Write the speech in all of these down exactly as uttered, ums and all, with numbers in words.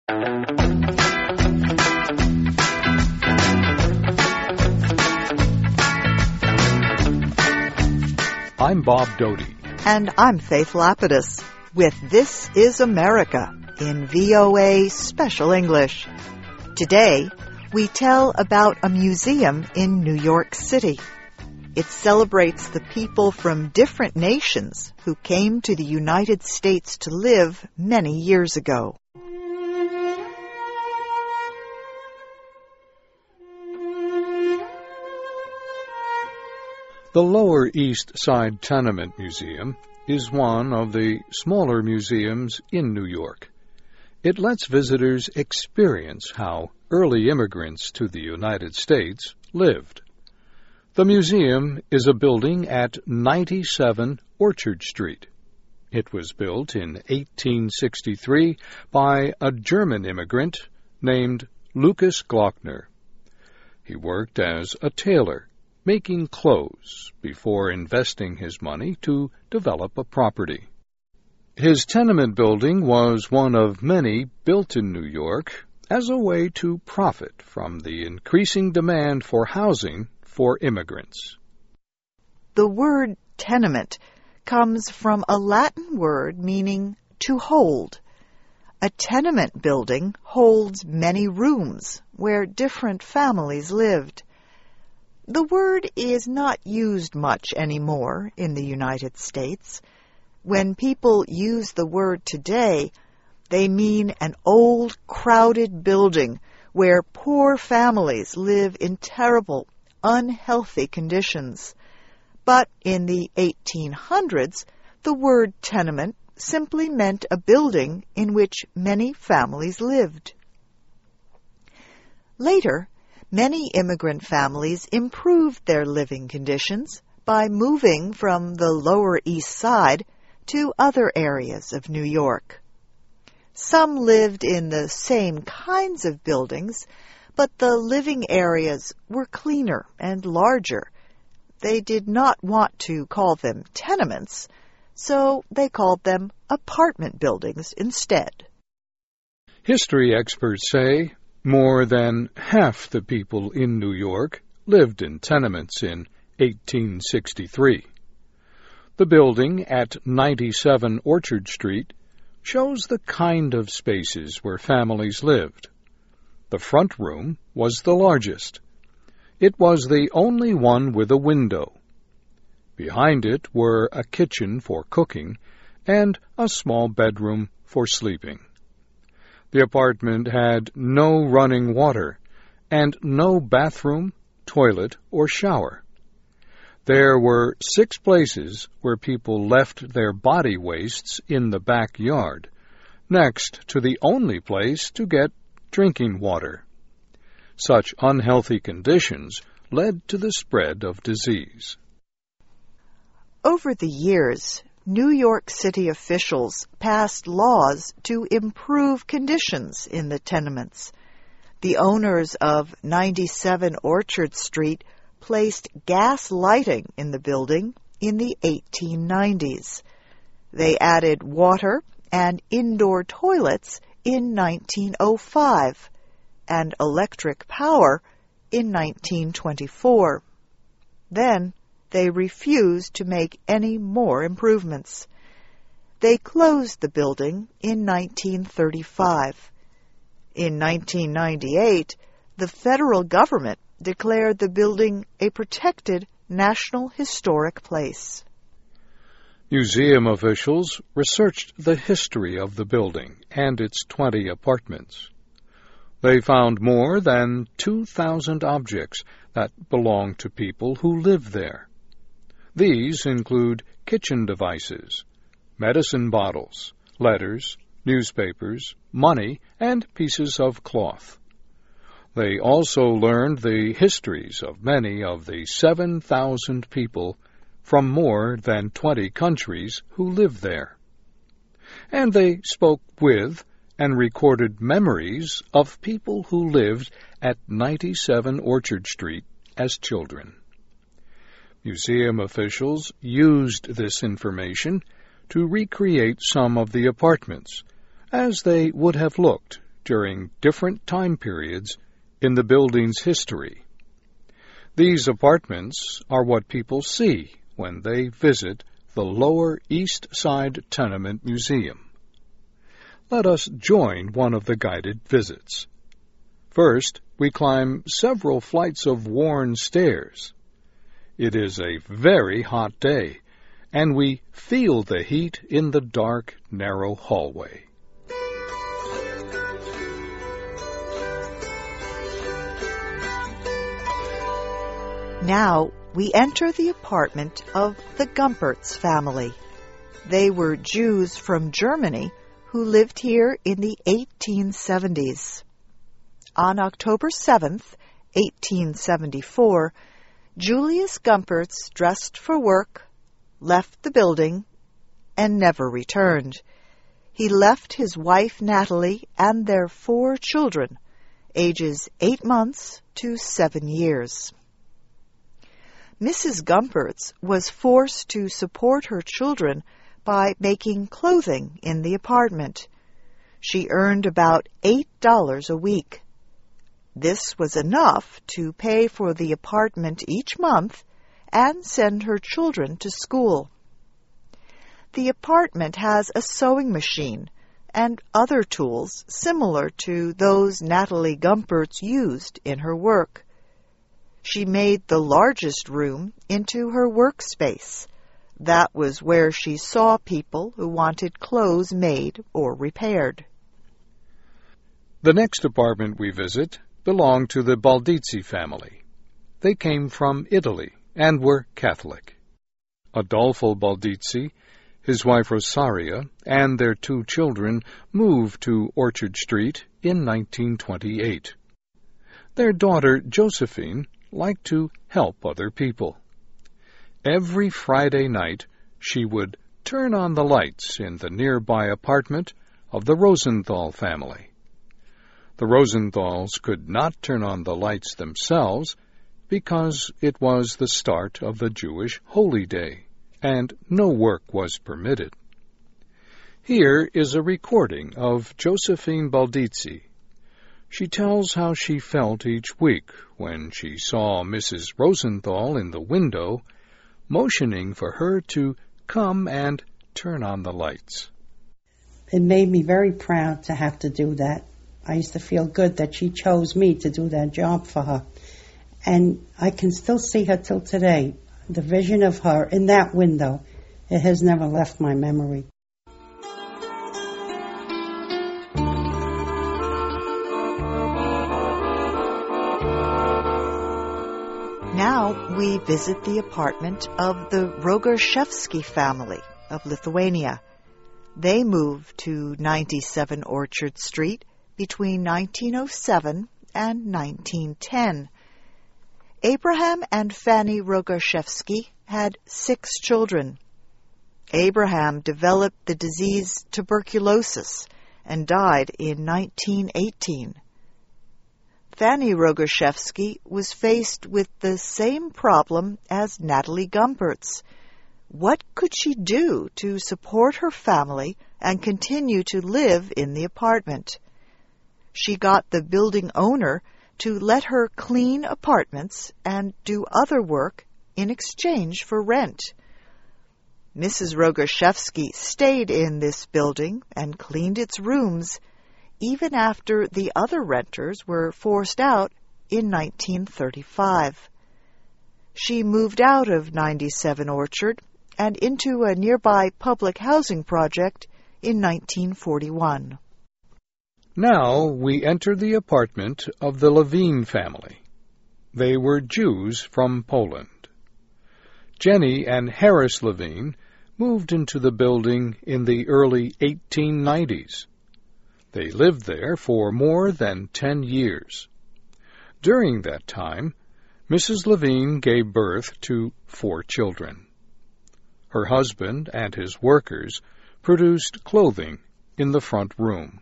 I'm Bob Doty. And I'm Faith Lapidus with This is America in V O A Special English. Today, we tell about a museum in New York City. It celebrates the people from different nations who came to the United States to live many years ago. The Lower East Side Tenement Museum is one of the smaller museums in New York. It lets visitors experience how early immigrants to the United States lived. The museum is a building at ninety-seven Orchard Street. It was built in eighteen sixty-three by a German immigrant named Lucas Glockner. He worked as a tailor, making clothes before investing his money to develop a property. His tenement building was one of many built in New York as a way to profit from the increasing demand for housing for immigrants. The word tenement comes from a Latin word meaning to hold. A tenement building holds many rooms where different families lived. The word is not used much anymore in the United States. When people use the word today, they mean an old, crowded building where poor families live in terrible, unhealthy conditions. But in the eighteen hundreds, the word tenement simply meant a building in which many families lived. Later, many immigrant families improved their living conditions by moving from the Lower East Side to other areas of New York. Some lived in the same kinds of buildings, but the living areas were cleaner and larger. They did not want to call them tenements, so they called them apartment buildings instead. History experts say more than half the people in New York lived in tenements in eighteen sixty-three. The building at ninety-seven Orchard Street shows the kind of spaces where families lived. The front room was the largest. It was the only one with a window. Behind it were a kitchen for cooking and a small bedroom for sleeping. The apartment had no running water and no bathroom, toilet, or shower. There were six places where people left their body wastes in the backyard, next to the only place to get drinking water. Such unhealthy conditions led to the spread of disease. Over the years, New York City officials passed laws to improve conditions in the tenements. The owners of ninety-seven Orchard Street placed gas lighting in the building in the eighteen nineties. They added water and indoor toilets in nineteen oh five and electric power in nineteen twenty-four. Then they refused to make any more improvements. They closed the building in nineteen thirty-five. In nineteen ninety-eight, the federal government declared the building a protected National Historic Place. Museum officials researched the history of the building and its twenty apartments. They found more than two thousand objects that belonged to people who lived there. These include kitchen devices, medicine bottles, letters, newspapers, money, and pieces of cloth. They also learned the histories of many of the seven thousand people from more than twenty countries who lived there. And they spoke with and recorded memories of people who lived at ninety-seven Orchard Street as children. Museum officials used this information to recreate some of the apartments as they would have looked during different time periods in the building's history. These apartments are what people see when they visit the Lower East Side Tenement Museum. Let us join one of the guided visits. First, we climb several flights of worn stairs. It is a very hot day, and we feel the heat in the dark, narrow hallway. Now we enter the apartment of the Gumpertz family. They were Jews from Germany who lived here in the eighteen seventies. On October seventh, eighteen seventy-four, Julius Gumpertz dressed for work, left the building, and never returned. He left his wife Natalie and their four children, ages eight months to seven years. Missus Gumpertz was forced to support her children by making clothing in the apartment. She earned about eight dollars a week. This was enough to pay for the apartment each month and send her children to school. The apartment has a sewing machine and other tools similar to those Natalie Gumpertz used in her work. She made the largest room into her workspace. That was where she saw people who wanted clothes made or repaired. The next apartment we visit belonged to the Baldizzi family. They came from Italy and were Catholic. Adolfo Baldizzi, his wife Rosaria, and their two children moved to Orchard Street in nineteen twenty-eight. Their daughter, Josephine, liked to help other people. Every Friday night, she would turn on the lights in the nearby apartment of the Rosenthal family. The Rosenthals could not turn on the lights themselves because it was the start of the Jewish holy day, and no work was permitted. Here is a recording of Josephine Baldizzi. She tells how she felt each week when she saw Missus Rosenthal in the window, motioning for her to come and turn on the lights. It made me very proud to have to do that. I used to feel good that she chose me to do that job for her. And I can still see her till today. The vision of her in that window, it has never left my memory. Now we visit the apartment of the Rogoshevsky family of Lithuania. They moved to ninety-seven Orchard Street between nineteen oh seven and nineteen ten. Abraham and Fanny Rogoshevsky had six children. Abraham developed the disease tuberculosis and died in nineteen eighteen. Fanny Rogoshevsky was faced with the same problem as Natalie Gumpertz. What could she do to support her family and continue to live in the apartment? She got the building owner to let her clean apartments and do other work in exchange for rent. Missus Rogoshevsky stayed in this building and cleaned its rooms even after the other renters were forced out in nineteen thirty-five. She moved out of ninety-seven Orchard and into a nearby public housing project in nineteen forty-one. Now we enter the apartment of the Levine family. They were Jews from Poland. Jenny and Harris Levine moved into the building in the early eighteen nineties. They lived there for more than ten years. During that time, Missus Levine gave birth to four children. Her husband and his workers produced clothing in the front room.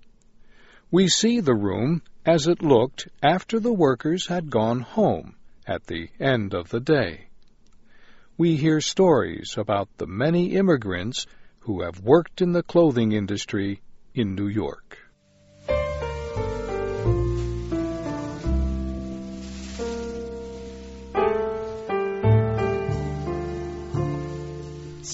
We see the room as it looked after the workers had gone home at the end of the day. We hear stories about the many immigrants who have worked in the clothing industry in New York.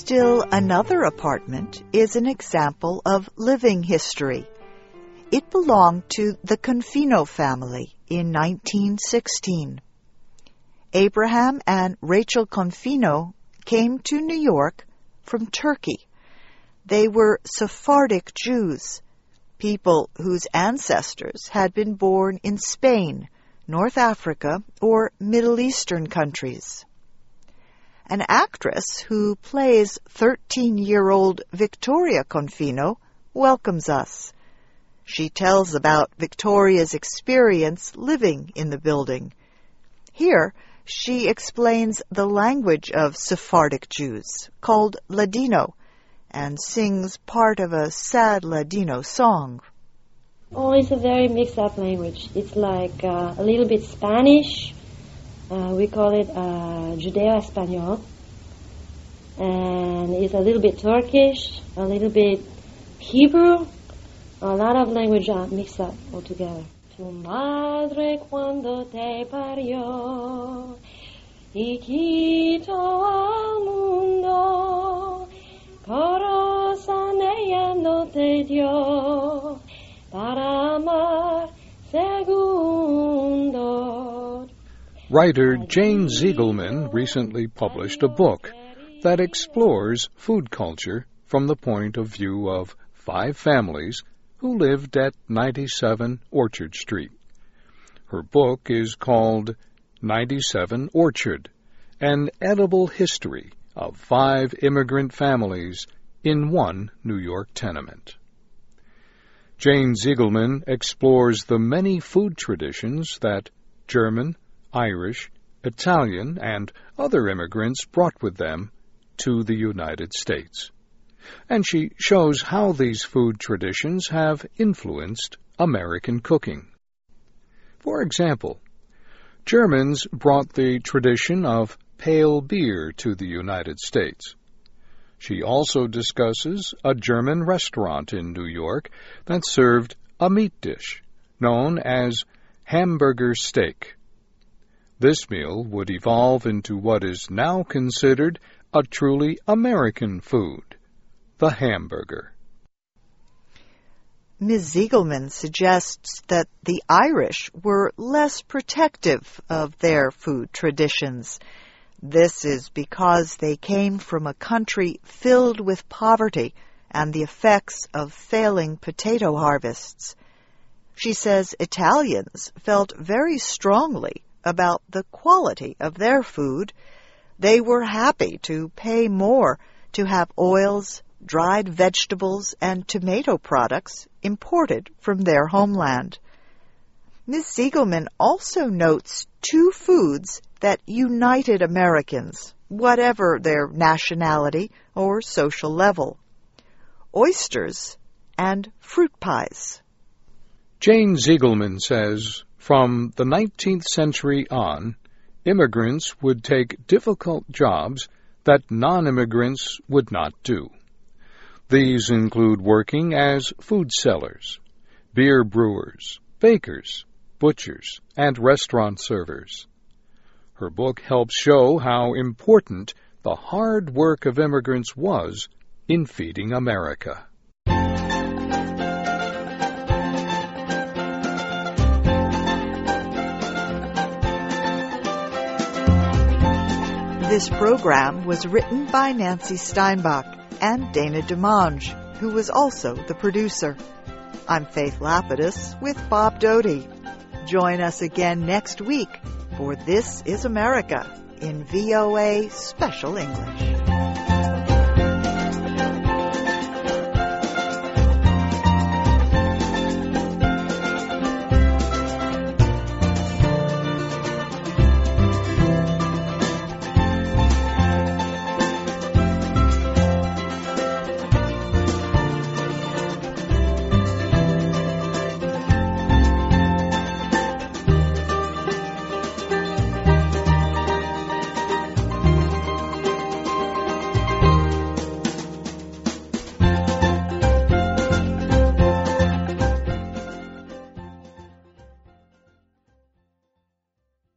Still another apartment is an example of living history. It belonged to the Confino family in nineteen sixteen. Abraham and Rachel Confino came to New York from Turkey. They were Sephardic Jews, people whose ancestors had been born in Spain, North Africa, or Middle Eastern countries. An actress who plays thirteen-year-old Victoria Confino welcomes us. She tells about Victoria's experience living in the building. Here, she explains the language of Sephardic Jews, called Ladino, and sings part of a sad Ladino song. Oh, it's a very mixed-up language. It's like uh, a little bit Spanish. Uh, we call it uh, Judeo-Espanol. And it's a little bit Turkish, a little bit Hebrew. A lot of language are mixed up all together. Tu madre cuando te parió y quitó al mundo, corazón ella no te dio para amar segundo. Writer Jane Ziegelman recently published a book that explores food culture from the point of view of five families who lived at ninety-seven Orchard Street. Her book is called ninety-seven Orchard, an edible history of five immigrant families in one New York tenement. Jane Ziegelman explores the many food traditions that German, Irish, Italian, and other immigrants brought with them to the United States. And she shows how these food traditions have influenced American cooking. For example, Germans brought the tradition of pale beer to the United States. She also discusses a German restaurant in New York that served a meat dish known as hamburger steak. This meal would evolve into what is now considered a truly American food, the hamburger. Miz Ziegelman suggests that the Irish were less protective of their food traditions. This is because they came from a country filled with poverty and the effects of failing potato harvests. She says Italians felt very strongly about the quality of their food. They were happy to pay more to have oils, dried vegetables, and tomato products imported from their homeland. Miz Ziegelman also notes two foods that united Americans, whatever their nationality or social level: oysters and fruit pies. Jane Ziegelman says, from the nineteenth century on, immigrants would take difficult jobs that non-immigrants would not do. These include working as food sellers, beer brewers, bakers, butchers, and restaurant servers. Her book helps show how important the hard work of immigrants was in feeding America. This program was written by Nancy Steinbach and Dana DeMange, who was also the producer. I'm Faith Lapidus with Bob Doty. Join us again next week for This is America in V O A Special English.